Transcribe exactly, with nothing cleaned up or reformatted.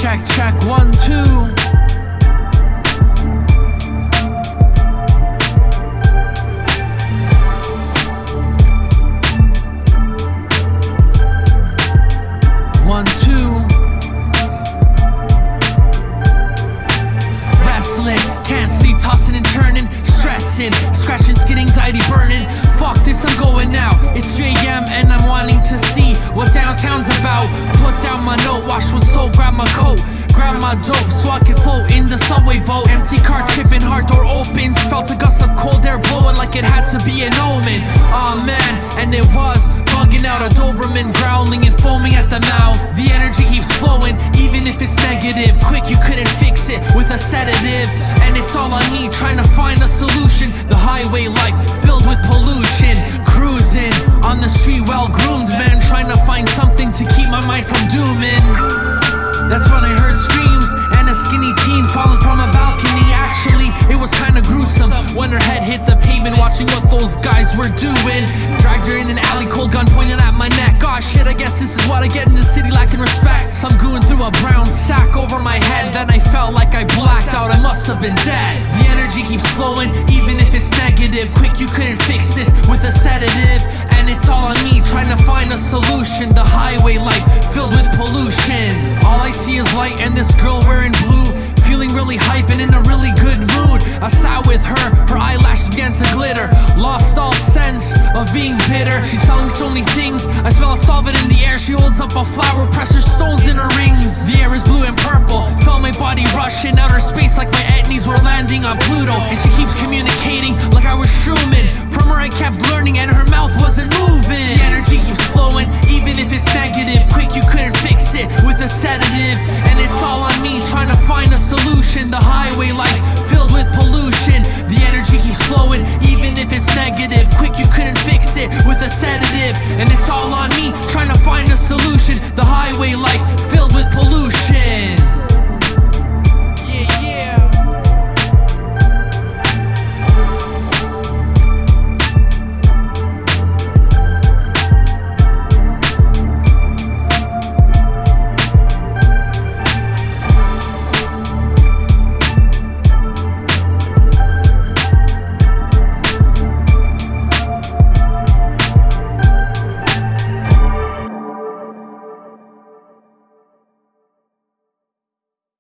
Check, check, one, two. One, two. Restless, can't sleep, tossing and turning, stressing, scratching, skin, anxiety burning. Fuck this, I'm going now. It's three a m and I'm wanting to see what downtown's about. Put down my note, wash with soap, grab my coat, grab my dope so I can float in the subway boat. Empty car tripping, hard door opens. Felt a gust of cold air blowing like it had to be an omen. Aw oh, man, and it was bugging out, a Doberman growling and foaming at the mouth. The energy keeps flowing, even if it's negative. Quick, you couldn't fix it with a sedative, and it's all on me trying to find a solution. The highway life filled with pollution, cruising on the street, well groomed man, trying to find something to keep my mind from dooming. That's when I heard screams and a skinny teen falling from a balcony. Actually, it was kinda gruesome when her head hit the pavement, watching what those guys were doing. Dragged her in an alley, cold gun pointed at my neck. Aw shit, I guess this is what I get in the city, lacking respect. Some goon threw a brown sack over my head, then I felt like I blacked out, I must have been dead. The energy keeps flowing, even if it's negative. Quick, you couldn't fix this with a sedative, and it's all on me trying to find a solution. The highway life filled with pollution. All I see is light and this girl wearing blue, feeling really hype and in a really good mood. I sat with her, her eyelashes began to glitter, lost all sense of being bitter. She's selling so many things, I smell a solvent in the air. She holds up a flower, presses stones in her rings. The air is blue and purple, felt my body rush in outer space like my etnies were landing on Pluto. And she keeps communicating like I was Truman. From her I kept learning and her mouth wasn't moving. The energy keeps flowing, even if it's negative. Quick, you couldn't fix it with a sedative, and it's all on me trying to find a solution. The highway life filled with pollution. The energy keeps flowing, even if it's negative. Quick, you couldn't fix it with a sedative, and it's all